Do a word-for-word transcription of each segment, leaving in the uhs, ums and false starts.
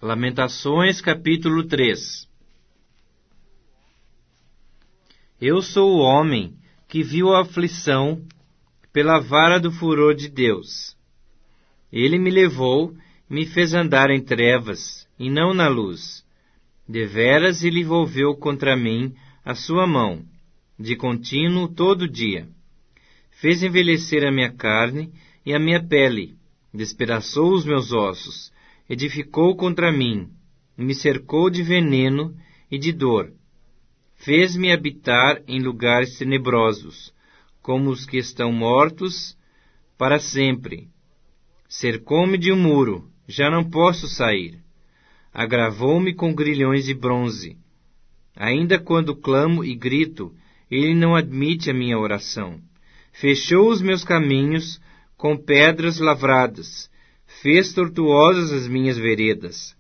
Lamentações, capítulo três. Eu sou o homem que viu a aflição pela vara do furor de Deus. Ele me levou e me fez andar em trevas, e não na luz. Deveras ele volveu contra mim a sua mão, de contínuo todo dia. Fez envelhecer a minha carne e a minha pele, despedaçou os meus ossos, edificou contra mim, e me cercou de veneno e de dor. Fez-me habitar em lugares tenebrosos, como os que estão mortos para sempre. Cercou-me de um muro, já não posso sair. Agravou-me com grilhões de bronze. Ainda quando clamo e grito, ele não admite a minha oração. Fechou os meus caminhos com pedras lavradas, fez tortuosas as minhas veredas.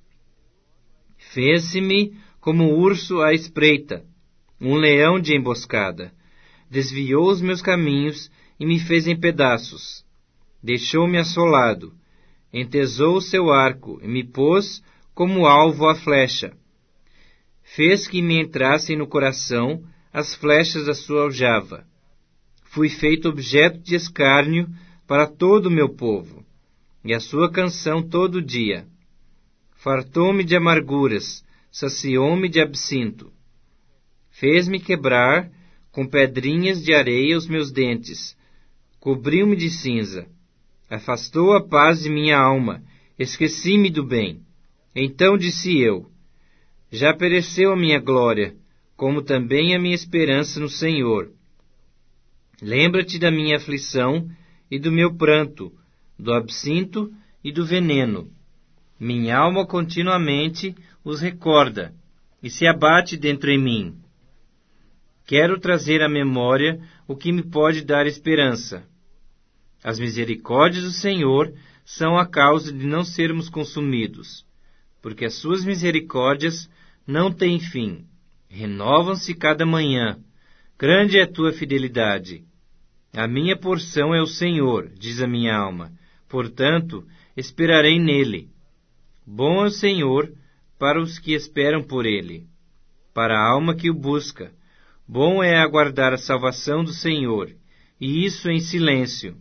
Fez-se-me como urso à espreita, um leão de emboscada. Desviou os meus caminhos e me fez em pedaços. Deixou-me assolado, entesou o seu arco e me pôs como alvo à flecha. Fez que me entrassem no coração as flechas da sua aljava. Fui feito objeto de escárnio para todo o meu povo, e a sua canção todo dia. Fartou-me de amarguras, saciou-me de absinto. Fez-me quebrar com pedrinhas de areia os meus dentes, cobriu-me de cinza. Afastou a paz de minha alma, esqueci-me do bem. Então disse eu, já pereceu a minha glória, como também a minha esperança no Senhor. Lembra-te da minha aflição e do meu pranto, do absinto e do veneno. Minha alma continuamente os recorda, e se abate dentro em mim. Quero trazer à memória o que me pode dar esperança. As misericórdias do Senhor são a causa de não sermos consumidos, porque as suas misericórdias não têm fim, renovam-se cada manhã. Grande é a tua fidelidade. A minha porção é o Senhor, diz a minha alma, portanto, esperarei nele. Bom é o Senhor para os que esperam por ele, para a alma que o busca. Bom é aguardar a salvação do Senhor, e isso em silêncio.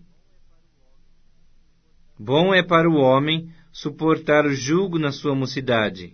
Bom é para o homem suportar o jugo na sua mocidade.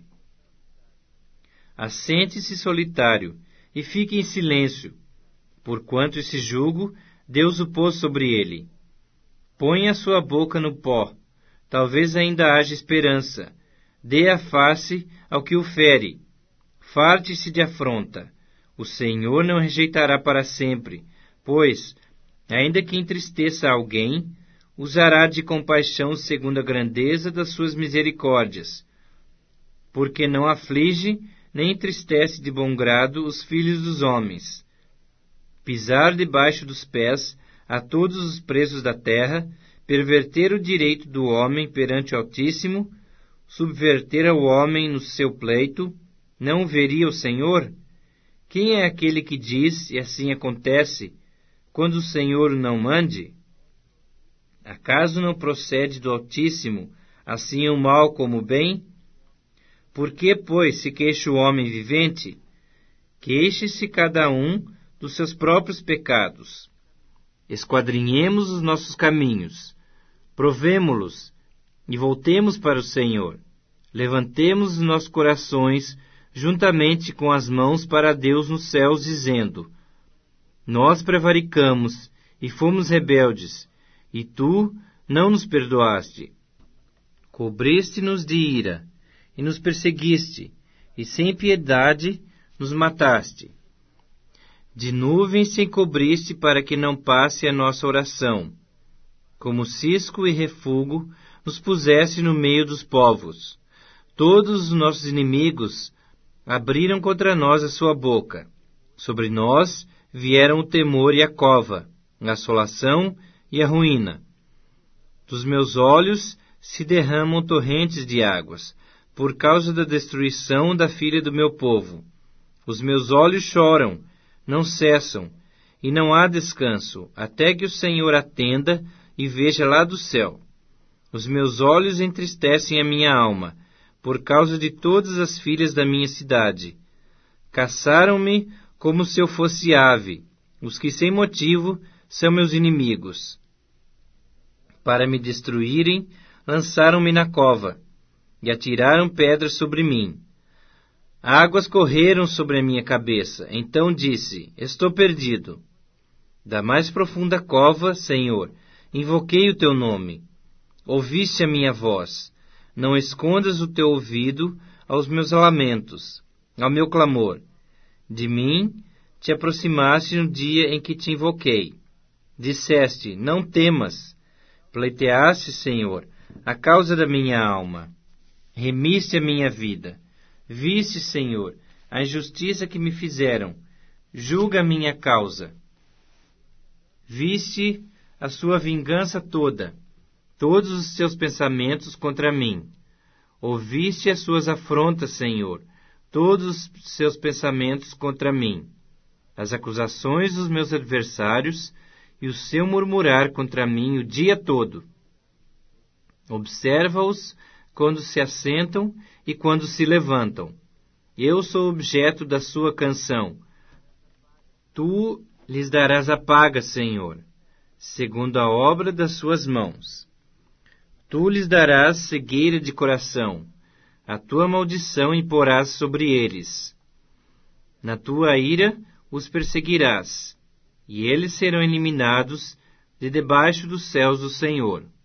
Assente-se solitário e fique em silêncio, porquanto esse jugo Deus o pôs sobre ele. Põe a sua boca no pó, talvez ainda haja esperança. Dê a face ao que o fere. Farte-se de afronta. O Senhor não rejeitará para sempre, pois, ainda que entristeça alguém, usará de compaixão segundo a grandeza das suas misericórdias, porque não aflige nem entristece de bom grado os filhos dos homens. Pisar debaixo dos pés a todos os presos da terra, perverter o direito do homem perante o Altíssimo, subverter ao homem no seu pleito, não o veria o Senhor? Quem é aquele que diz, e assim acontece, quando o Senhor não mande? Acaso não procede do Altíssimo, assim o mal como o bem? Por que, pois, se queixa o homem vivente? Queixe-se cada um dos seus próprios pecados. Esquadrinhemos os nossos caminhos, provemo-los e voltemos para o Senhor. Levantemos os nossos corações juntamente com as mãos para Deus nos céus, dizendo: nós prevaricamos e fomos rebeldes, e tu não nos perdoaste. Cobriste-nos de ira, e nos perseguiste, e sem piedade nos mataste. De nuvens te encobriste para que não passe a nossa oração. Como cisco e refúgio nos puseste no meio dos povos. Todos os nossos inimigos abriram contra nós a sua boca. Sobre nós vieram o temor e a cova, a assolação e a ruína. Dos meus olhos se derramam torrentes de águas, por causa da destruição da filha do meu povo. Os meus olhos choram, não cessam, e não há descanso, até que o Senhor atenda e veja lá do céu. Os meus olhos entristecem a minha alma, por causa de todas as filhas da minha cidade. Caçaram-me como se eu fosse ave, os que sem motivo são meus inimigos. Para me destruírem, lançaram-me na cova e atiraram pedras sobre mim. Águas correram sobre a minha cabeça. Então disse: estou perdido. Da mais profunda cova, Senhor, invoquei o teu nome. Ouviste a minha voz. Não escondas o teu ouvido aos meus lamentos, ao meu clamor. De mim te aproximaste no dia em que te invoquei. Disseste: não temas. Pleiteaste, Senhor, a causa da minha alma. Remiste a minha vida. Viste, Senhor, a injustiça que me fizeram. Julga a minha causa. Viste a sua vingança toda, todos os seus pensamentos contra mim. Ouviste as suas afrontas, Senhor, todos os seus pensamentos contra mim. As acusações dos meus adversários e o seu murmurar contra mim o dia todo. Observa-os quando se assentam e quando se levantam. Eu sou objeto da sua canção. Tu lhes darás a paga, Senhor, segundo a obra das suas mãos. Tu lhes darás cegueira de coração. A tua maldição imporás sobre eles. Na tua ira os perseguirás, e eles serão eliminados de debaixo dos céus do Senhor.